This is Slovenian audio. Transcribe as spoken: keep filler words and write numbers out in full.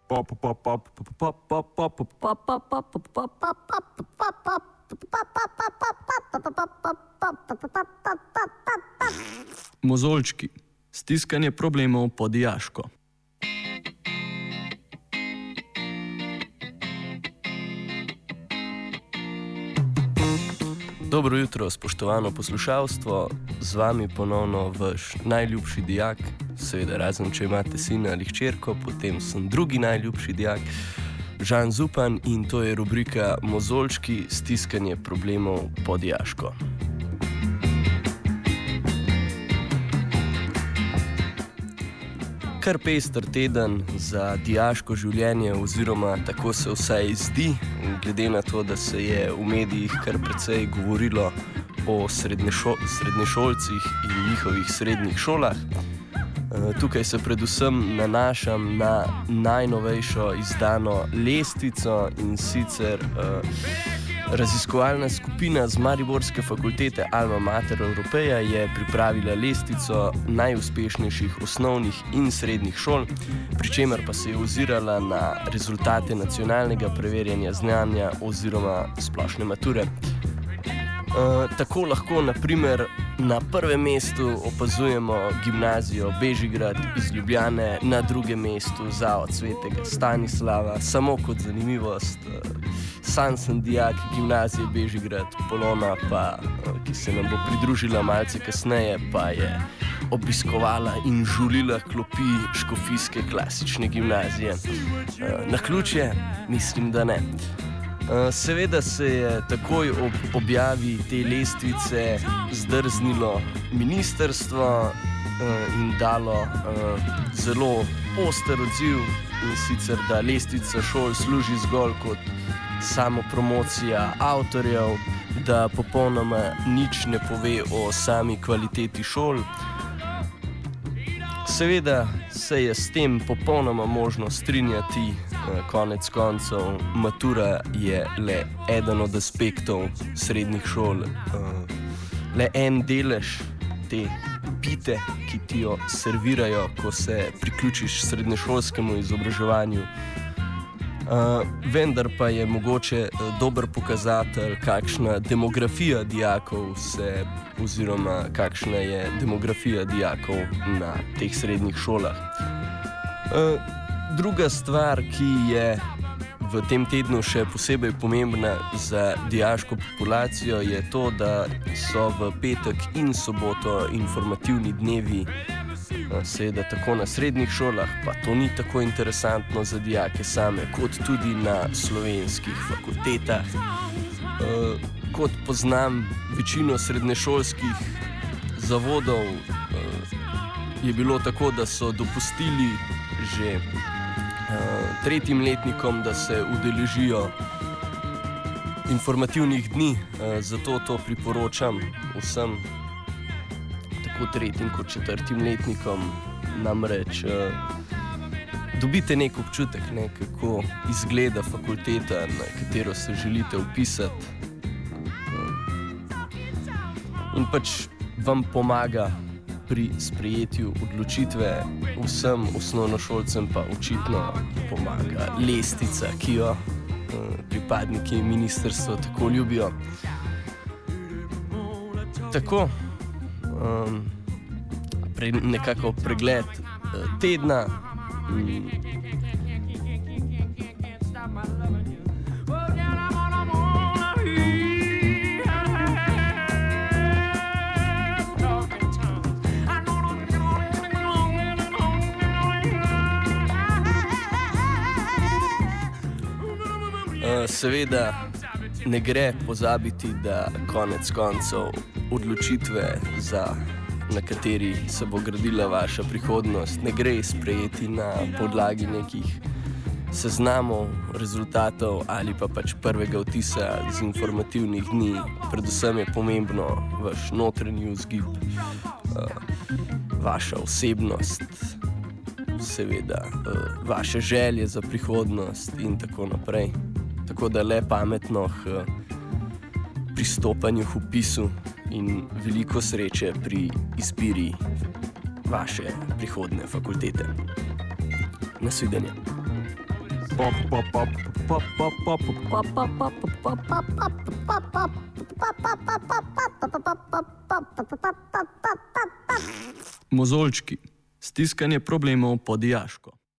Mozolčki. Stiskanje problemov po dijaško. Dobro jutro, spoštovano poslušalstvo. Z vami ponovno vaš najljubši dijak, seveda razen če imate sina ali hčerko, potem sem drugi najljubši dijak, Žan Zupan, in to je rubrika Mozolčki, stiskanje problemov po dijaško. Kar pester teden za dijaško življenje, oziroma tako se vsaj zdi, glede na to, da se je v medijih kar precej govorilo o srednješol, srednješolcih in njihovih srednjih šolah. Tukaj se predvsem nanašam na najnovejšo izdano lestvico, in sicer uh, raziskovalna skupina z mariborske fakultete Alma Mater Europeja je pripravila lestvico najuspešnejših osnovnih in srednjih šol, pri čemer pa se je ozirala na rezultate nacionalnega preverjanja znanja oziroma splošne mature. Uh, tako lahko na primer na prvem mestu opazujemo gimnazijo Bežigrad iz Ljubljane, na drugem mestu Zavod svetega Stanislava. Samo kot zanimivost, uh, sam sem dijak gimnazije Bežigrad, Polona pa, uh, ki se nam bo pridružila malce kasneje, pa je obiskovala in žulila klopi škofijske klasične gimnazije. Uh, naključje? Mislim, da ne. Seveda se je takoj ob objavi te lestvice zdrznilo ministrstvo in dalo zelo oster odziv, in sicer da lestvica šol služi zgolj kot samopromocija avtorjev, da popolnoma nič ne pove o sami kvaliteti šol. Seveda se je s tem popolnoma možno strinjati, konec koncev matura je le eden od aspektov srednjih šol, le en delež te pite, ki ti jo servirajo, ko se priključiš srednješolskemu izobraževanju. Uh, vendar pa je mogoče uh, dober pokazatelj, kakšna demografija dijakov se, oziroma kakšna je demografija dijakov na teh srednjih šolah. Uh, druga stvar, ki je v tem tednu še posebej pomembna za dijaško populacijo, je to, da so v petek in soboto informativni dnevi, seveda tako na srednjih šolah, pa to ni tako interesantno za dijake same, kot tudi na slovenskih fakultetah. E, kot poznam večino srednješolskih zavodov, e, je bilo tako, da so dopustili že e, tretjim letnikom, da se udeležijo informativnih dni, e, zato to priporočam vsem, tretjim kot četrtim letnikom, namreč uh, dobite nek občutek, ne, kako izgleda fakulteta, na katero se želite vpisati, uh, in pač vam pomaga pri sprejetju odločitve. Vsem osnovnošolcem pa očitno pomaga lestvica, ki jo uh, pripadniki ministrstva tako ljubijo. Tako. Um, pre, nekako pregled uh, tedna. Mm. Uh, seveda ne gre pozabiti, da konec koncev odločitve, za, na kateri se bo gradila vaša prihodnost, ne gre sprejeti na podlagi nekih seznamov, rezultatov ali pa pač prvega vtisa z informativnih dni. Predvsem je pomembno vaš notranji vzgib, vaša osebnost, seveda vaše želje za prihodnost in tako naprej. Tako da le pametno k pristopanju k vpisu in veliko sreče pri izbiri vaše prihodne fakultete. Nasvidenje. Mozolčki. Stiskanje problemov po dijaško.